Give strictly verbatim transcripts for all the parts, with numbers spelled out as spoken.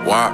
Wop.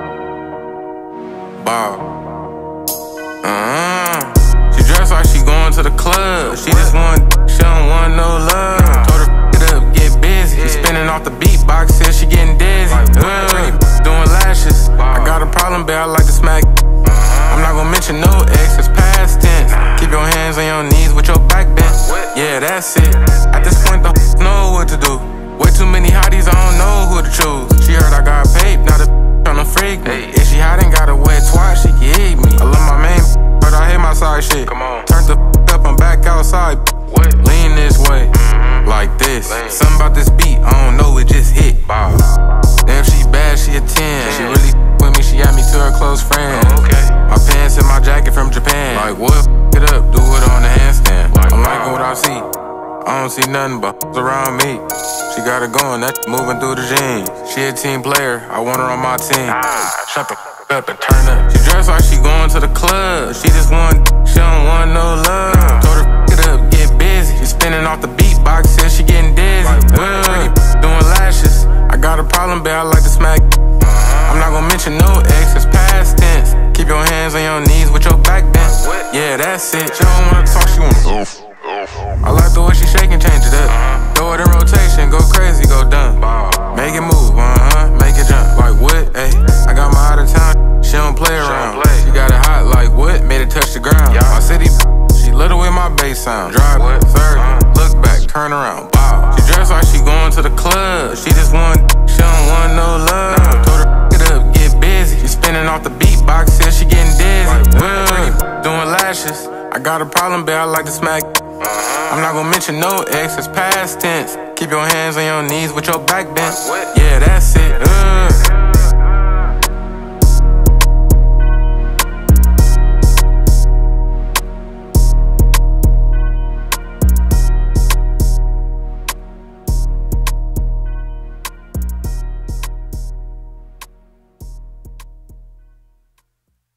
Bob. Uh-huh. She dressed like she going to the club. She just want, she don't want no love. Told her f it up, get busy. She spinning off the beatbox, said she getting dizzy. Uh, doing lashes. I got a problem, babe, I like to smack. I'm not gonna mention no ex, it's past tense. Keep your hands on your knees with your back bent. Yeah, that's it. At this point, the f know what to do. Way too many hotties, I don't know who to choose. She heard I got paid, now the tryna freak me. If she hot and got a wet twat, she can eat me. I love my main, but I hate my side shit. Come on. Turn the f up, I'm back outside. What? Lean this way, mm-hmm. Like this. Lean. Something about this beat, I don't know, it just hit. Wow. Damn, she bad, she a ten. She really with me, she had me to her close friend. Oh, okay. My pants and my jacket from Japan. Like what? F it up, do it on the handstand. Like, I'm liking what I see. I don't see nothing but around me. She got it going, that moving through the jeans. She a team player, I want her on my team. Shut the f up and turn up. She dressed like she going to the club. She just want, she don't want no love. Told her f it up, get busy. She spinning off the beatbox, said she getting dizzy. Uh, doing lashes. I got a problem, babe, I like to smack. I'm not gonna mention no ex, it's past tense. Keep your hands on your knees with your back bent. Yeah, that's it. She don't wanna talk, she wanna oof. I like the way she shaking, change it up. Throw it in rotation, go crazy, go dumb. Make it move, uh-huh, make it jump. Like what, ayy, I got my out of town, she don't play around. She got it hot like what, made it touch the ground. My city, she little with my bass sound. Drive it, third, look back, turn around, wow. She dressed like she going to the club. She just want, she don't want no love. Told her f it up, get busy. She spinning off the beatbox, said she getting dizzy. Uh, doing lashes. I got a problem, babe, I like to smack. I'm not gonna mention no ex, it's past tense. Keep your hands on your knees with your back bent. Yeah, that's it. Uh.